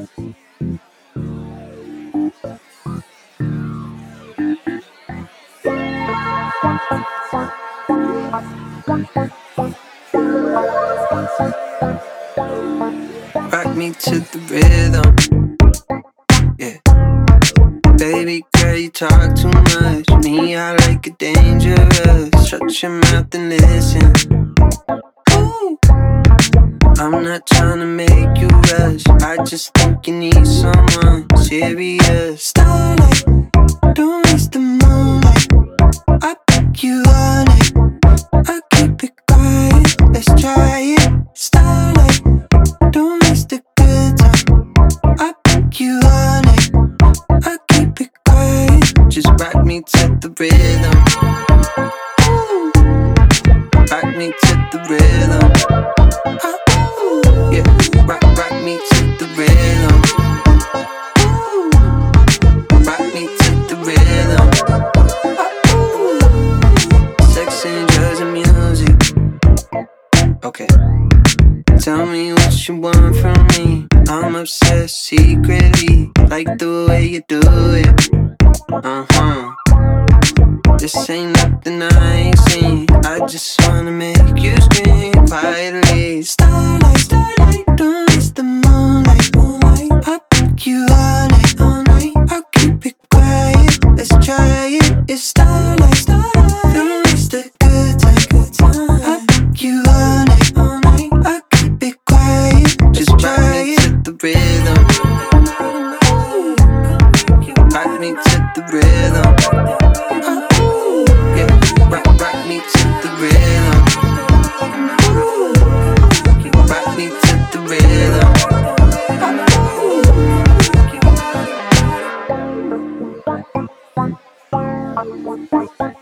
Rock me to the rhythm, yeah. Baby girl, you talk too much. Me, I like it dangerous. Shut your mouth and listen. Ooh. I'm not trying to make you rush. I just think you need someone serious. Starlight, don't waste the moonlight. I pick you all night. I keep it quiet, let's try it. Starlight, don't waste the good time. I pick you all night. I keep it quiet, just rock me to the rhythm. Ooh. Rock me to the rhythm. Ooh. Yeah, rock me to the rhythm. Ooh. Rock me to the rhythm. Ooh. Sex and drugs and music. Okay. Tell me what you want from me. I'm obsessed secretly, like the way you do it. This ain't nothing I ain't seen. I just wanna make you scream quietly. Starlight, starlight, don't waste the moonlight, moonlight. I'll pick you all night, all night. I'll keep it quiet, let's try it. It's starlight, starlight, don't waste the good time, good time. I'll pick you all night, all night. I'll keep it quiet, just try it. To the rhythm. Rock me to the rhythm. Yeah, rock me to the rhythm. Rock me to the rhythm.